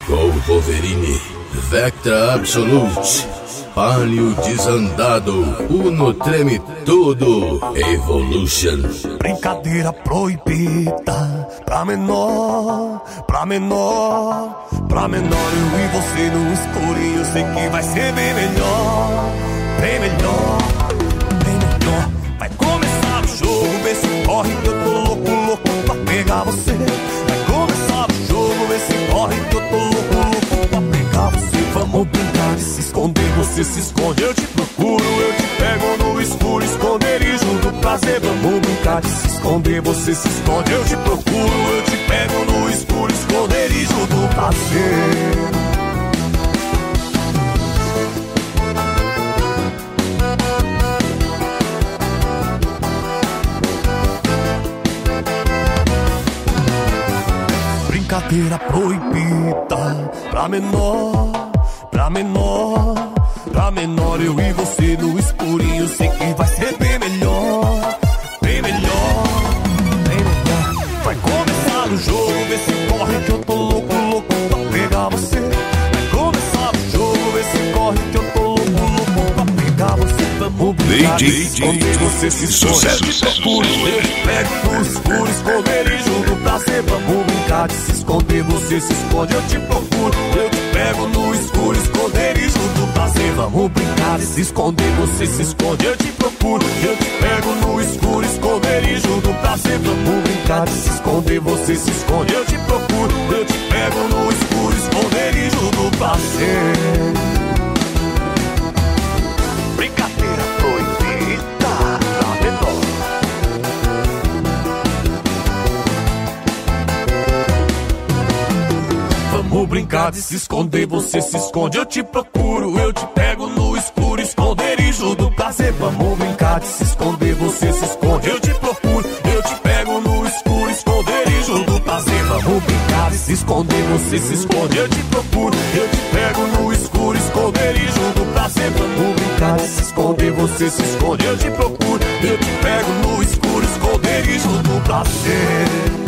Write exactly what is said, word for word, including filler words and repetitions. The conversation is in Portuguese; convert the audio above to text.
Gol Wolverine, Vectra Absolute, Pânio desandado, Uno treme tudo, Evolution. Brincadeira proibida, pra menor, pra menor, pra menor. Eu e você no escurinho, sei que vai ser bem melhor, bem melhor, bem melhor. Vai começar o jogo, vê se corre que eu tô louco, louco pra pegar você. Vai começar o jogo, vê se corre que eu tô louco, louco pra pegar você. Vamos brincar de se esconder, você se esconde, eu te procuro, eu te pego no escuro, esconderijo do prazer. Vamos brincar de se esconder, você se esconde, eu te procuro, eu te pego no escuro, esconderijo do prazer. Brincadeira proibida, pra menor, pra menor, pra menor. Eu e você no escurinho, sei que vai ser bem melhor, bem melhor, bem melhor. Vai começar o jogo, vê se corre que eu tô louco, louco pra pegar você. Vai começar o jogo, vê se corre que eu tô louco, louco pra pegar você. Vamos brincar de se esconder, você se esconde, eu te procuro, eu te pego no escuro, esconderijo do prazer. Vamos brincar de se esconder, você se esconde, eu te procuro, eu te pego no escuro, esconderijo do prazer. Vamos brincar de se esconder, você se esconde, eu te procuro, eu te pego no escuro, esconderijo do prazer. Vamos brincar de se esconder, você se esconde, eu te procuro, eu te pego no escuro, esconderijo do prazer. Brincadeira proibida, pra menor. Vamos brincar de se esconder, você se esconde, eu te procuro, eu te pego no escuro, esconderijo do prazer. Vamos brincar de se esconder, você se esconde, eu te procuro, eu te pego no escuro, esconderijo do prazer. Vamos brincar de se esconder, você se esconde, eu te procuro, eu te pego no escuro, esconderijo do prazer. Vamos brincar de se esconder, você se esconde, eu te procuro, eu te pego no escuro, esconderijo do prazer.